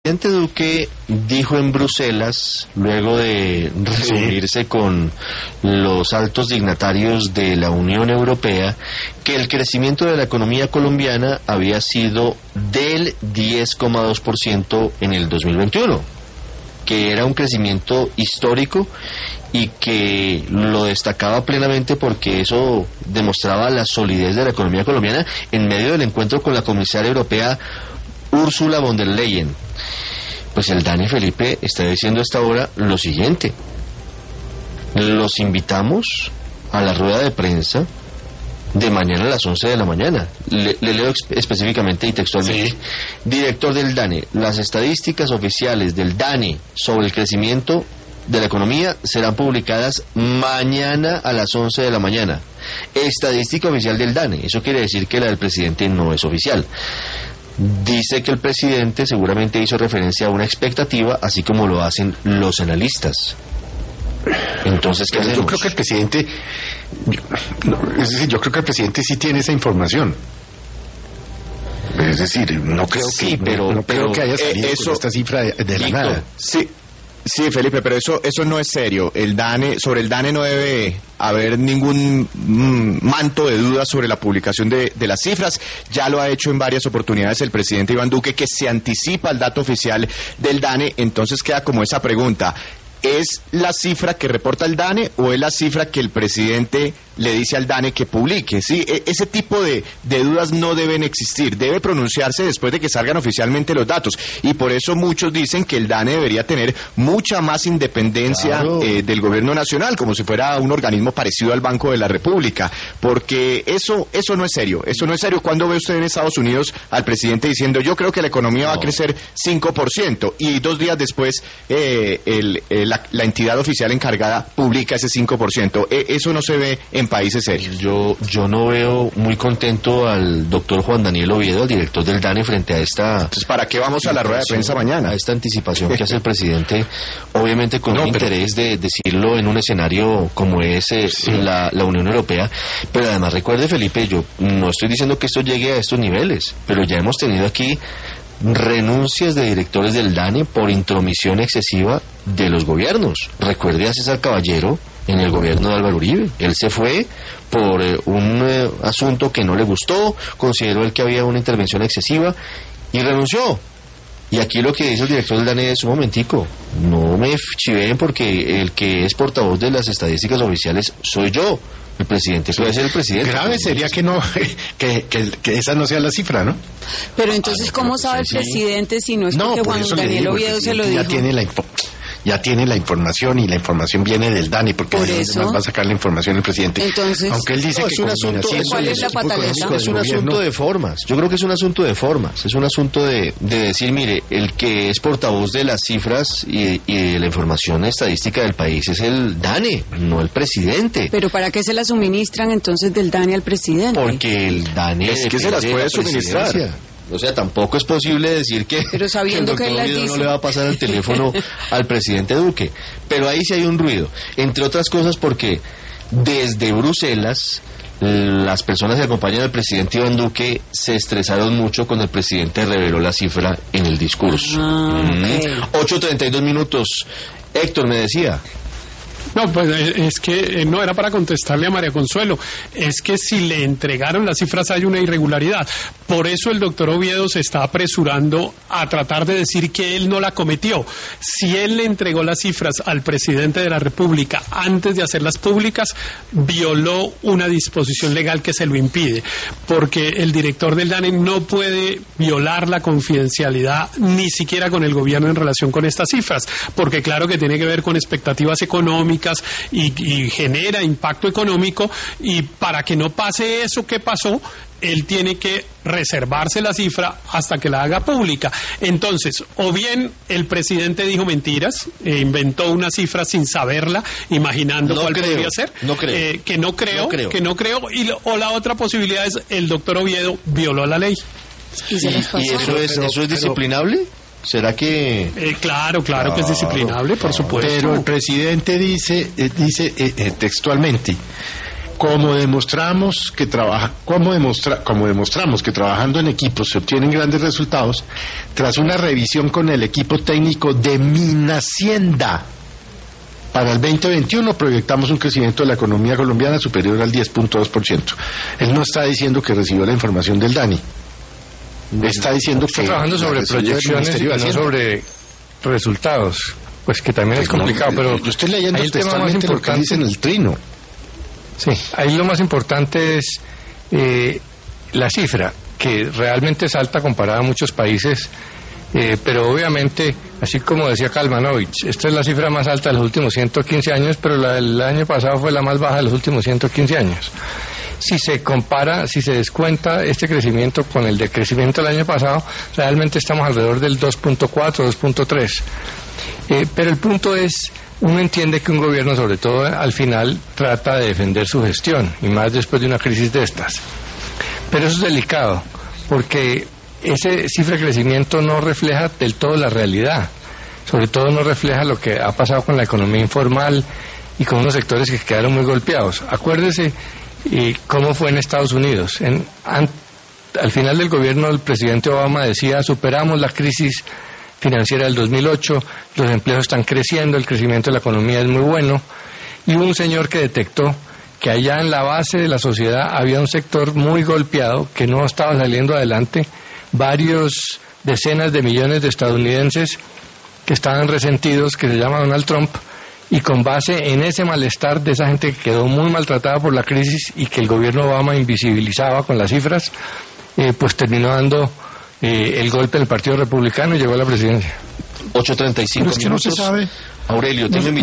presidente Duque dijo en Bruselas, luego de reunirse con los altos dignatarios de la Unión Europea, que el crecimiento de la economía colombiana había sido del 10,2% en el 2021, que era un crecimiento histórico y que lo destacaba plenamente porque eso demostraba la solidez de la economía colombiana en medio del encuentro con la comisaria europea Ursula von der Leyen. Pues el DANE, Felipe, está diciendo a esta hora lo siguiente: los invitamos a la rueda de prensa de mañana a las 11 de la mañana. Le leo específicamente y textualmente. Sí. Director del DANE, las estadísticas oficiales del DANE sobre el crecimiento de la economía serán publicadas mañana a las 11 de la mañana. Estadística oficial del DANE, eso quiere decir que la del presidente no es oficial. Dice que el presidente seguramente hizo referencia a una expectativa, así como lo hacen los analistas. Entonces, ¿qué hacemos? Yo creo que el presidente, yo creo que el presidente sí tiene esa información. Es decir, no creo que, no creo que haya salido con esta cifra de la nada. Sí, Felipe, pero eso no es serio. Sobre el DANE no debe haber ningún manto de dudas sobre la publicación de las cifras. Ya lo ha hecho en varias oportunidades el presidente Iván Duque, que se anticipa al dato oficial del DANE. Entonces queda como esa pregunta: ¿es la cifra que reporta el DANE o es la cifra que el presidente le dice al DANE que publique? Sí, ese tipo de dudas no deben existir. Debe pronunciarse después de que salgan oficialmente los datos. Y por eso muchos dicen que el DANE debería tener mucha más independencia, claro, del gobierno nacional, como si fuera un organismo parecido al Banco de la República. Porque eso no es serio. Eso no es serio. ¿Cuándo ve usted en Estados Unidos al presidente diciendo: yo creo que la economía va a crecer 5%? Y 2 días después la entidad oficial encargada publica ese 5%. Eso no se ve en países serios. Yo no veo muy contento al doctor Juan Daniel Oviedo, el director del DANE, frente a esta... Entonces, ¿para qué vamos a la rueda de prensa mañana? A esta anticipación que hace el presidente, obviamente con interés de decirlo en un escenario como es la Unión Europea. Pero además, recuerde, Felipe, yo no estoy diciendo que esto llegue a estos niveles, pero ya hemos tenido aquí renuncias de directores del DANE por intromisión excesiva de los gobiernos. Recuerde a César Caballero en el gobierno de Álvaro Uribe. Él se fue por un asunto que no le gustó, consideró él que había una intervención excesiva y renunció. Y aquí lo que dice el director del DANE es: un momentico, no me chiveen, porque el que es portavoz de las estadísticas oficiales soy yo. El presidente puede ser el presidente. Grave sería que no, que esa no sea la cifra, ¿no? Pero entonces, ¿cómo sabe el presidente si no es porque Juan Daniel Oviedo se lo dijo? Ya tiene la información, y la información viene del DANE, porque además va a sacar la información el presidente. Entonces, aunque él dice que es un asunto, ¿cuál es la pataleta? Es un asunto de formas. Yo creo que es un asunto de formas. Es un asunto de decir: mire, el que es portavoz de las cifras y de la información estadística del país es el DANE, no el presidente. ¿Pero para qué se las suministran entonces del DANE al presidente? Porque el DANE es que se las puede suministrar. O sea, tampoco es posible decir que pero sabiendo el doctor Oviedo dice... no le va a pasar el teléfono al presidente Duque. Pero ahí sí hay un ruido, entre otras cosas porque desde Bruselas las personas que acompañan al presidente Iván Duque se estresaron mucho cuando el presidente reveló la cifra en el discurso. 8:32 minutos. Héctor me decía... No, pues es que no era para contestarle a María Consuelo, es que si le entregaron las cifras hay una irregularidad. Por eso el doctor Oviedo se está apresurando a tratar de decir que él no la cometió. Si él le entregó las cifras al presidente de la República antes de hacerlas públicas, violó una disposición legal que se lo impide, porque el director del DANE no puede violar la confidencialidad ni siquiera con el gobierno en relación con estas cifras, porque claro que tiene que ver con expectativas económicas y genera impacto económico, y para que no pase eso que pasó, él tiene que reservarse la cifra hasta que la haga pública. Entonces, o bien el presidente dijo mentiras, inventó una cifra sin saberla, imaginando cuál podría ser, que no creo, o la otra posibilidad es el doctor Oviedo violó la ley. ¿Y eso es disciplinable? ¿Será que...? Claro que es disciplinable, por supuesto. Pero el presidente dice textualmente como demostramos que trabajando en equipos se obtienen grandes resultados, tras una revisión con el equipo técnico de Minhacienda, para el 2021 proyectamos un crecimiento de la economía colombiana superior al 10.2%. Él no está diciendo que recibió la información del DANI. Está diciendo que... Está trabajando sobre proyecciones y no sobre resultados. Pues que también es complicado, pero... Yo estoy leyendo el tema más importante, lo que dice en el trino. Sí, ahí lo más importante es la cifra, que realmente es alta comparada a muchos países, pero obviamente, así como decía Kalmanovich, esta es la cifra más alta de los últimos 115 años, pero la del año pasado fue la más baja de los últimos 115 años. Si se compara, si se descuenta este crecimiento con el de crecimiento del año pasado, realmente estamos alrededor del 2.4, 2.3. Pero el punto es, uno entiende que un gobierno, sobre todo al final, trata de defender su gestión, y más después de una crisis de estas. Pero eso es delicado, porque ese cifra de crecimiento no refleja del todo la realidad. Sobre todo no refleja lo que ha pasado con la economía informal y con unos sectores que quedaron muy golpeados. Acuérdese cómo fue en Estados Unidos. Al final del gobierno, el presidente Obama decía: superamos la crisis financiera del 2008, los empleos están creciendo, el crecimiento de la economía es muy bueno. Y hubo un señor que detectó que allá en la base de la sociedad había un sector muy golpeado que no estaba saliendo adelante, varios decenas de millones de estadounidenses que estaban resentidos, que se llama Donald Trump, y con base en ese malestar de esa gente que quedó muy maltratada por la crisis y que el gobierno Obama invisibilizaba con las cifras, pues terminó dando el golpe del Partido Republicano y llegó a la presidencia. 8:35 minutos. No se sabe. Aurelio, tengo